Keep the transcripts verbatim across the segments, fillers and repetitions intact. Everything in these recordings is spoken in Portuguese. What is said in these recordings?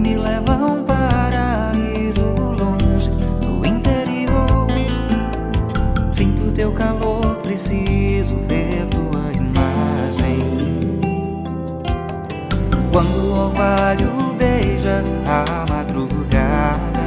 me leva a um paraíso longe do interior. Sinto teu calor, preciso ver tua imagem. Quando o orvalho beija a madrugada,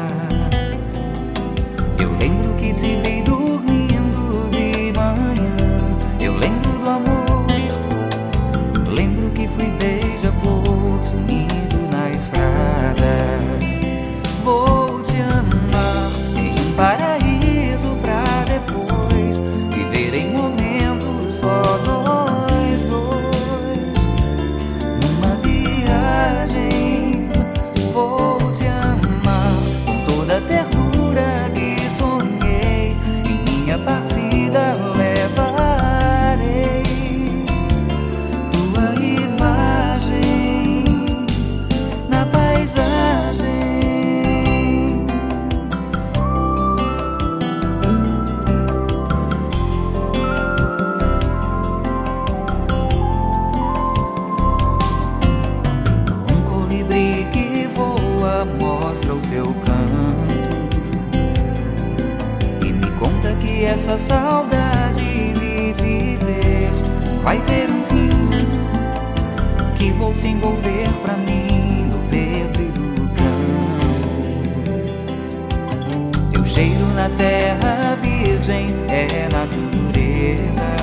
eu lembro que te vi dormindo de manhã. Eu lembro do amor, lembro que fui beija-flor sumido na estrada. Vou te amar em um paraíso pra depois viver em momentos só nós dois. Numa viagem vou te amar com toda a ternura que sonhei. Em minha partida levarei tua imagem na paisagem. Um colibri que voa mostra o seu canto e me conta que essa saudade de te ver vai ter um fim, que vou te envolver pra mim no verde do campo. Teu cheiro na terra virgem é natureza,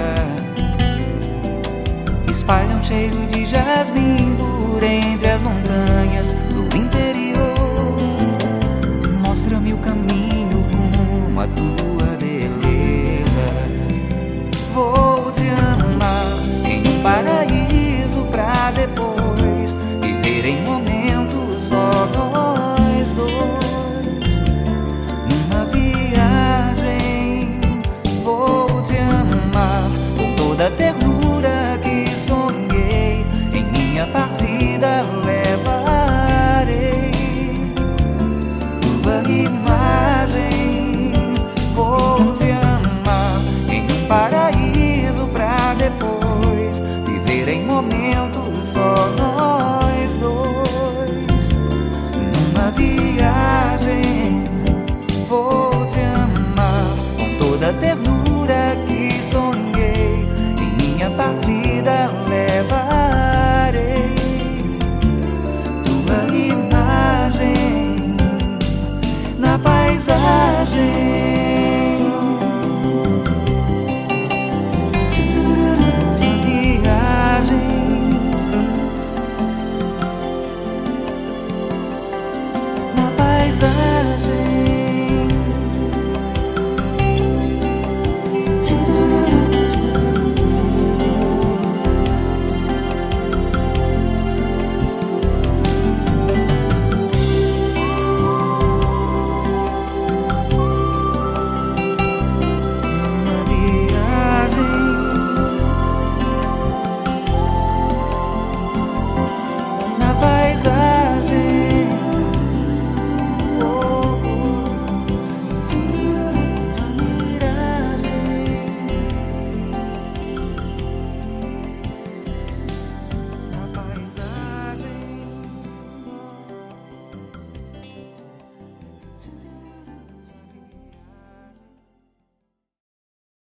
espalha um cheiro de jasmim por entre as montanhas do interior. Mostra-me o caminho rumo à tua beleza. Vou te amar em um paraíso pra depois viver em momentos só nós dois. Numa viagem vou te amar com toda a ternura que sonhei. Em minha partida levarei tua imagem. Vou te amar em um paraíso pra depois viver em momentos só nós.